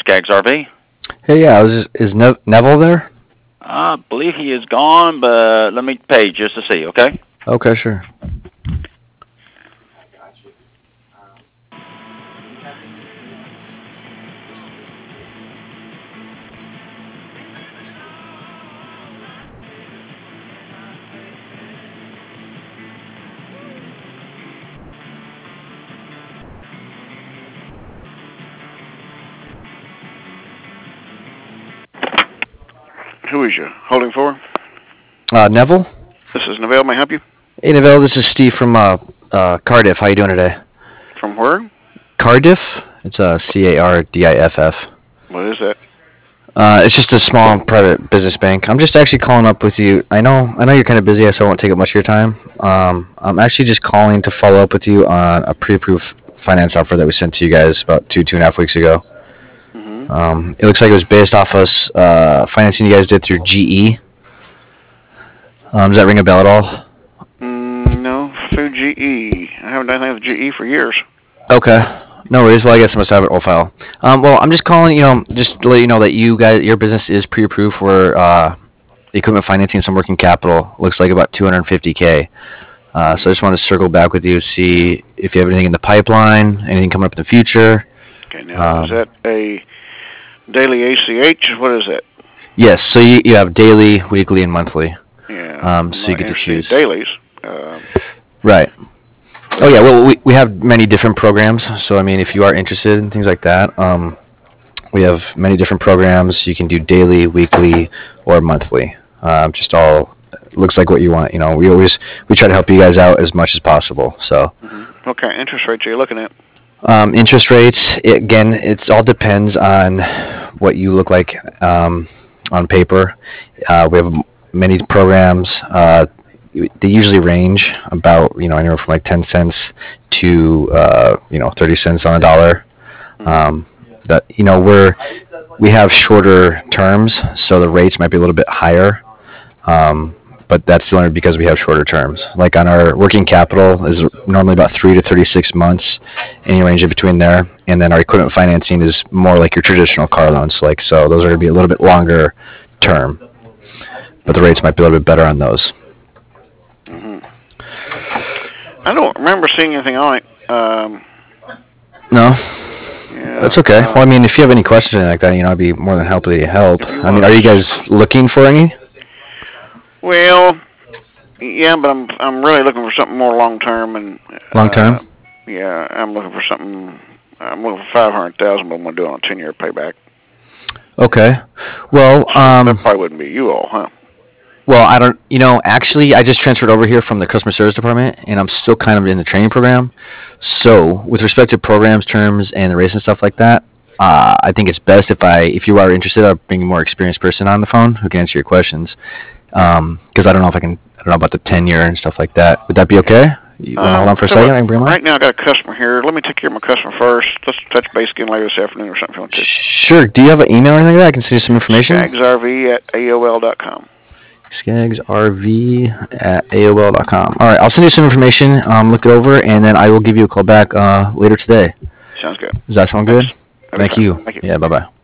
Skaggs RV. Hey, yeah, is Neville there? I believe he is gone, but let me page just to see, okay? Okay, sure. Who is you holding for? Neville? This is Neville. May I help you? Hey, Neville, this is Steve from Cardiff. How you doing today? From where? Cardiff? It's Cardiff. What is that? It's just a small private business bank. I'm just actually calling up with you. I know you're kind of busy, so I won't take up much of your time. I'm actually just calling to follow up with you on a pre-approved finance offer that we sent to you guys about two and a half weeks ago. It looks like it was based off us financing you guys did through GE. Does that ring a bell at all? No, through GE. I haven't done anything with GE for years. Okay. No worries. Well, I guess I must have an old file. Well, I'm just calling, just to let you know that your business is pre-approved for equipment financing and some working capital. Looks like about $250K. So I just want to circle back with you, see if you have anything in the pipeline, anything coming up in the future. Okay, now is that a daily ACH? What is that? Yes. So you have daily, weekly, and monthly. Yeah. So you get to choose. Dailies. Right. Oh yeah. Well, we have many different programs. So I mean, if you are interested in things like that, we have many different programs. You can do daily, weekly, or monthly. Just all looks like what you want. We try to help you guys out as much as possible. So. What kind of interest rates are you looking at? Interest rates, it all depends on what you look like on paper. We have many programs. They usually range about anywhere from like 10 cents to 30 cents on a dollar. We have shorter terms, so the rates might be a little bit higher. But that's only because we have shorter terms. Like on our working capital is normally about 3 to 36 months, any range in between there. And then our equipment financing is more like your traditional car loans. So those are going to be a little bit longer term, but the rates might be a little bit better on those. I don't remember seeing anything on it. No? Yeah, that's okay. Well, I mean, if you have any questions like that, I'd be more than happy to help. I mean, are you guys looking for any? Well, yeah, but I'm really looking for something more long term and long term. Yeah, I'm looking for something. I'm looking for 500,000, but I'm gonna do it on a 10-year payback. Okay. Well, that probably wouldn't be you all, huh? Well, I don't. Actually, I just transferred over here from the customer service department, and I'm still kind of in the training program. So, with respect to programs, terms, and the race and stuff like that, I think it's best if you are interested, I'll bring a more experienced person on the phone who can answer your questions. Because I don't know about the 10-year and stuff like that. Would that be okay? You want to hold on for a second? I can bring them on? Right now, I got a customer here. Let me take care of my customer first. Let's touch base again later this afternoon or something if you want to. Sure. Do you have an email or anything like that? I can send you some information. SkaggsRV@AOL.com. SkaggsRV@AOL.com. All right, I'll send you some information. Look it over, and then I will give you a call back later today. Sounds good. Does that sound good? Thank you. Yeah, bye-bye.